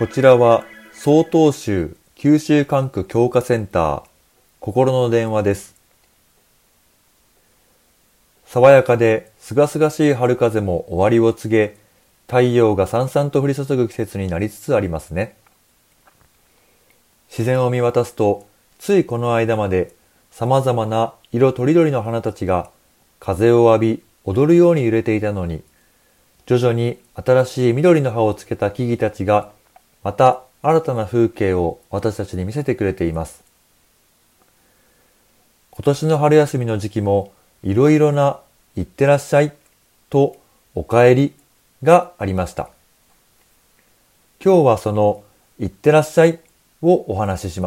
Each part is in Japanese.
こちらは曹洞宗九州管区教化センター心の電話です。爽やかで清々しい春風も終わりを告げ、太陽がさんさんと降り注ぐ季節になりつつありますね。自然を見渡すと、ついこの間まで様々な色とりどりの花たちが風を浴び踊るように揺れていたのに、徐々に新しい緑の葉をつけた木々たちがまた新たな風景を私たちに見せてくれています。今年の春休みの時期もいろいろな行ってらっしゃいとお帰りがありました。今日はその行ってらっしゃいをお話しします。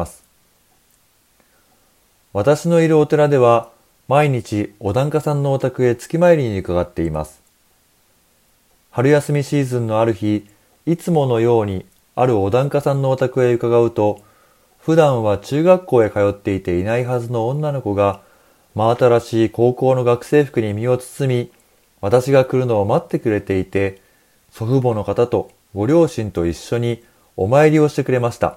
私のいるお寺では毎日お檀家さんのお宅へ月参りに伺っています。春休みシーズンのある日、いつものようにあるお檀家さんのお宅へ伺うと、普段は中学校へ通っていていないはずの女の子が、真新しい高校の学生服に身を包み、私が来るのを待ってくれていて、祖父母の方とご両親と一緒にお参りをしてくれました。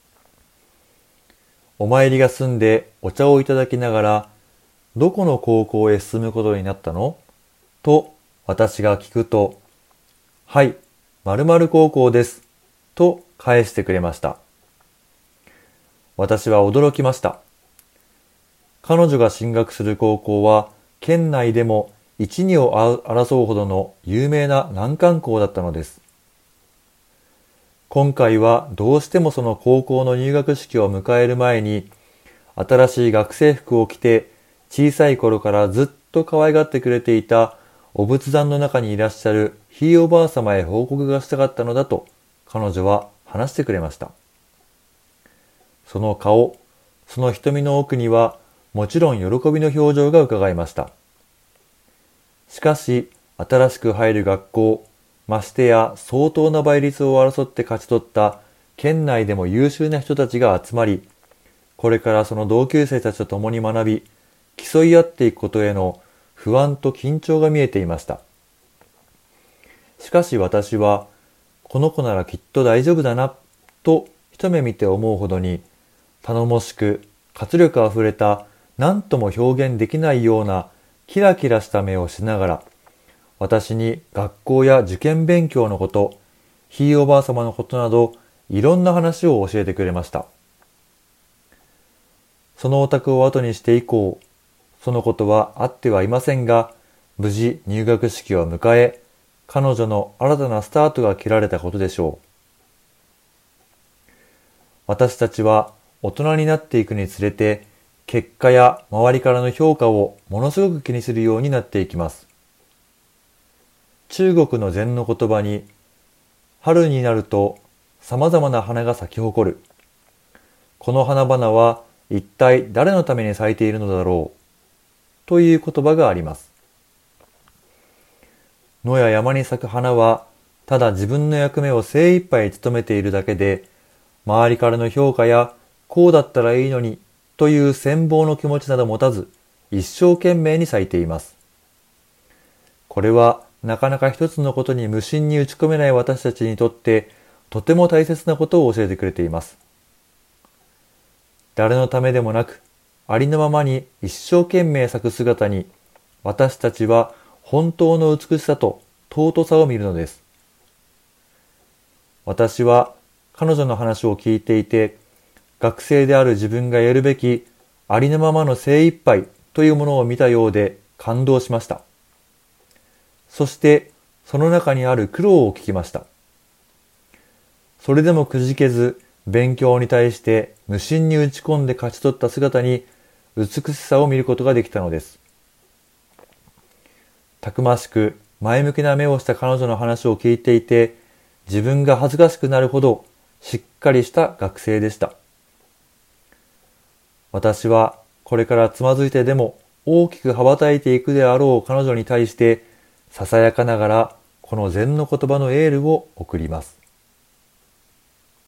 お参りが済んでお茶をいただきながら、どこの高校へ進むことになったのと私が聞くと、はい、〇〇高校です。と返してくれました。私は驚きました。彼女が進学する高校は、県内でも一二を争うほどの有名な難関校だったのです。今回はどうしてもその高校の入学式を迎える前に、新しい学生服を着て、小さい頃からずっと可愛がってくれていたお仏壇の中にいらっしゃるひいおばあ様へ報告がしたかったのだと、彼女は話してくれました。その顔、その瞳の奥には、もちろん喜びの表情がうかがえました。しかし、新しく入る学校、ましてや相当な倍率を争って勝ち取った県内でも優秀な人たちが集まり、これからその同級生たちと共に学び、競い合っていくことへの不安と緊張が見えていました。しかし私は、この子ならきっと大丈夫だな、と一目見て思うほどに、頼もしく活力あふれた何とも表現できないようなキラキラした目をしながら、私に学校や受験勉強のこと、ひいおばあ様のことなど、いろんな話を教えてくれました。そのお宅を後にして以降、そのことはあってはいませんが、無事入学式を迎え、彼女の新たなスタートが切られたことでしょう。私たちは大人になっていくにつれて、結果や周りからの評価をものすごく気にするようになっていきます。中国の禅の言葉に、春になると様々な花が咲き誇る。この花々は一体誰のために咲いているのだろう。という言葉があります。野や山に咲く花は、ただ自分の役目を精一杯務めているだけで、周りからの評価や、こうだったらいいのに、という羨望の気持ちなど持たず、一生懸命に咲いています。これは、なかなか一つのことに無心に打ち込めない私たちにとって、とても大切なことを教えてくれています。誰のためでもなく、ありのままに一生懸命咲く姿に、私たちは本当の美しさと尊さを見るのです。私は彼女の話を聞いていて、学生である自分がやるべきありのままの精一杯というものを見たようで感動しました。そしてその中にある苦労を聞きました。それでもくじけず勉強に対して無心に打ち込んで勝ち取った姿に美しさを見ることができたのです。たくましく前向きな目をした彼女の話を聞いていて、自分が恥ずかしくなるほどしっかりした学生でした。私はこれからつまずいてでも大きく羽ばたいていくであろう彼女に対して、ささやかながらこの禅の言葉のエールを送ります。